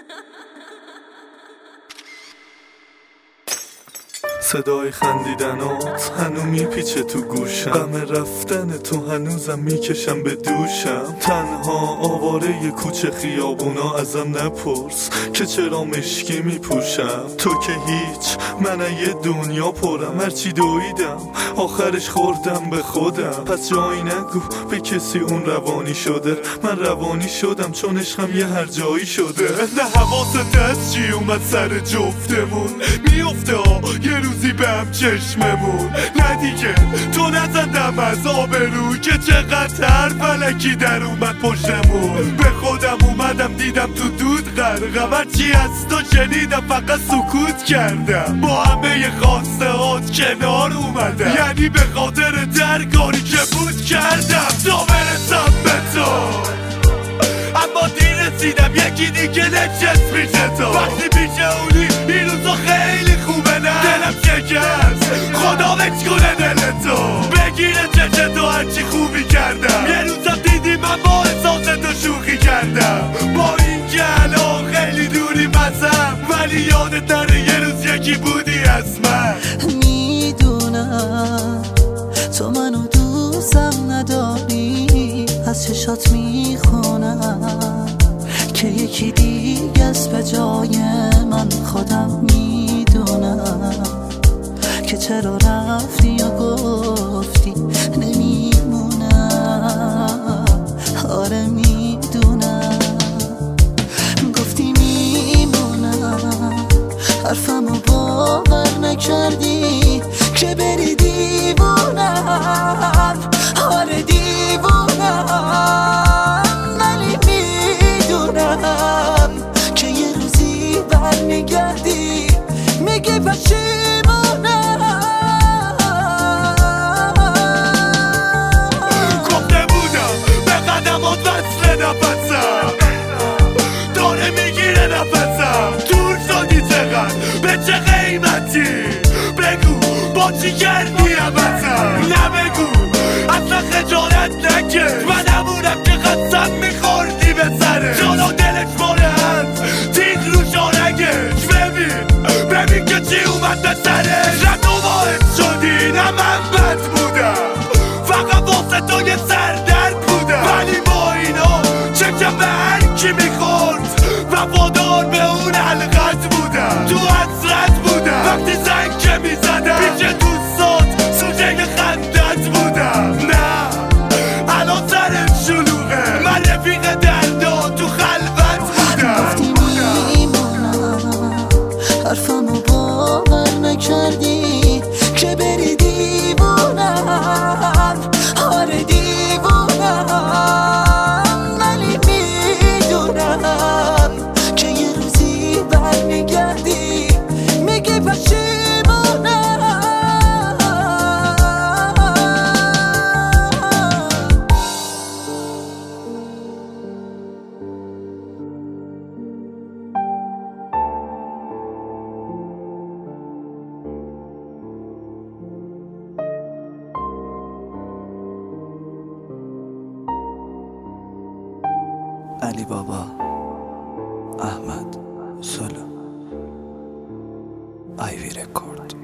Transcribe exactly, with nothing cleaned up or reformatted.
صدای خندیدنات هنو میپیچه تو گوشم، غم رفتن تو هنوزم میکشم به دوشم. تنها آواره کوچه خیابونا ازم نپرس که چرا مشکی میپوشم. تو که هیچ، من یه دنیا پرم، هرچی دویدم آخرش خوردم به خودم. پس جایی نگو به کسی اون روانی شده، من روانی شدم چون عشقم یه هر جایی شده. نه حواست از چی اومد سر جفتمون میفته ها یه روزی به هم چشممون. نه دیگه تو نزدم از آبرو که چقدر فلکی در اومد پشتمون. به خودم اومدم دیدم تو دود غرقم، هرچی از تو شنیدم فقط سکوت کردم. با همه خواسته هات کنار اومدم، یعنی به خاطر درکاری که بود کردم تا برسم به تو. اما دیر رسیدم یکی دیگه نچست پیش تو. وقتی پیش اونی این روزا خیلی خوبه، نه دلم شکست خدا بچ کنه دل تو. بگیره چشه تو هرچی خوبی کردم، یه روزم دیدی من با احساس تو شوخی کردم. با این که الان خیلی دوری مزم، ولی یادت نره یه روز یکی بودی از من. میدونم تو منو دوستم نداری، از چشات میخونم که یکی دیگه است به جای من. خودم میدونم که چرا رفتی و گفتی نمیمونم. آره میدونم گفتی میمونم، حرفمو باور نکردی که بری دیوونم. آره دیوونم، ولی میدونم که یه روزی برمیگردی میگی پشیمونم. گفته بودم به قدمات وصل نفسم، داره میگیره نفسم. دور شدی چقدر، به چه قیمتی؟ بگو با چی کردی عوضم؟ نبگو اصلا خجالت نکش، من همونم که قسم میخوردی به سره. جانا دلش ماره هست تیغ رو شارگش. ببین ببین که چی اومد به سرش. نه تو باعث شدی نه من بد بودم، فقط واسه تو یه سردرد بودم. ولی با اینا چکم به هر کی میخورد وفادار به اون حلقت بودم. تو حسرت بودم وقتی زنگ که میزدم، پیش دوستات سوژه خندت بودم. نه الان سرم شلوغه، من رفیق دردا تو خلوت بودم. گفتی میمونم، حرفمو باور نکردی که بری دیوونم. آره دیوونم، ولی میدونم که یه روزی برمیگردی میگی پشیمونم. علی بابا، احمد، سولو، آیوی رکورد.